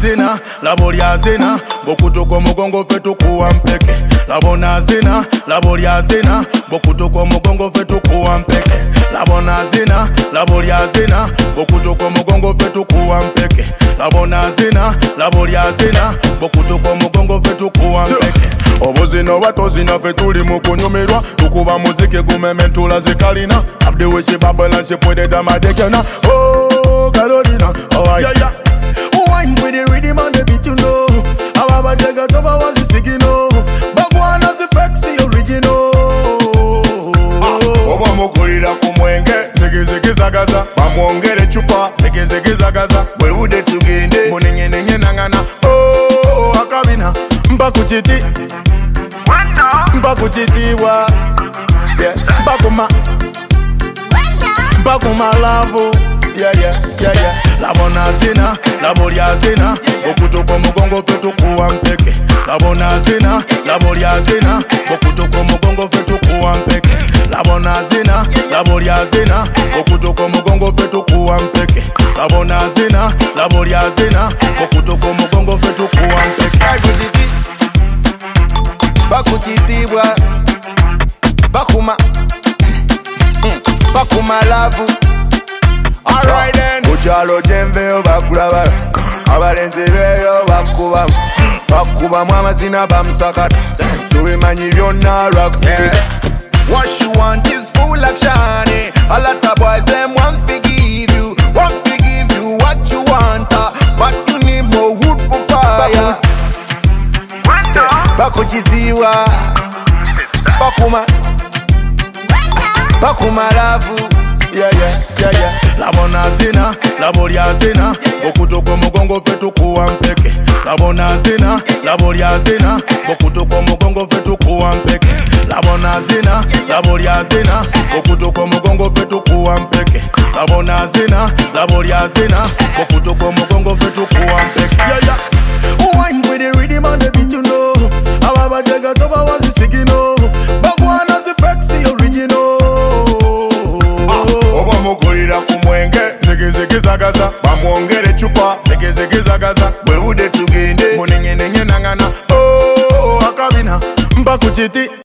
zina, laboria zina, bokutoko mugongo fetu kuwa mpeke. Labona zina, laboria zina, bokutoko mugongo fetu kuwa mpeke. Labona zina, laboria zina, bokutoko mugongo fetu kuwa mpeke. Labona zina, laboria zina, bokutoko mugongo fetu kuwa mpeke. Obuzino batozina fe tuli mukunyumirwa, tukuba muziki gumementula zikalina. Have the way she bubble and she put it on my dick, you know. Oh, Carolina, oh yeah, yeah. Wine with the rhythm and the beat, you know. How about the got over was the singing, no. But one has the sexy original. Oba mukulira kumwenge, zigizigi zagaza, bamwongere chupa, zigizigi zagaza, bwe ude tugende, muninyenenye nangana. Oh, akabina, mba kuchiti, mba kuchitiwa, yeah, bakuma lavo, yeah, yeah, yeah, yeah. Labona zina, laboria zina, bokutoko mugongo fetu kuwa mpeke. Labona zina, laboria zina, bokutoko mugongo fetu kuwa mpeke. Labona zina, laboria zina, bokutoko mugongo fetu kuwa mpeke. Labona zina, laboria zina, bokutoko mugongo fetu kuwa mpeke. Bakutitiwa, bakuma lavu. Alright then. Uchalo jembe bakulaba, abalenzi beyo bakubamu amazina bamusakata. Tubimanyi byonna lwakusibira. What she want is full action. A lot of boys them want to give you what you want, but you need more wood for fire. Bakujitiwa, bakuma lavu. Yeah, yeah, yeah, yeah. Labona zina, laboria zina, bokutoko mugongo fetu kuwa mpeke. Labona zina, laboria zina, bokutoko mugongo fetu kuwa mpeke. Labona zina, laboria zina, bokutoko mugongo fetu kuwa mpeke. Labona zina, laboria zina, bokutoko mugongo fetu kuwa mpeke. Yeah, yeah. Wine with the rhythm and the beat, you know. How about the got over was the singing, no. But one has the sexy original. Oba mukulira kumwenge, zigizigi zagaza, bamwongere chupa, zigizigi zagaza, bwe ude tugende, muninyenenye nangana. Oh, akabina, mba kuchiti.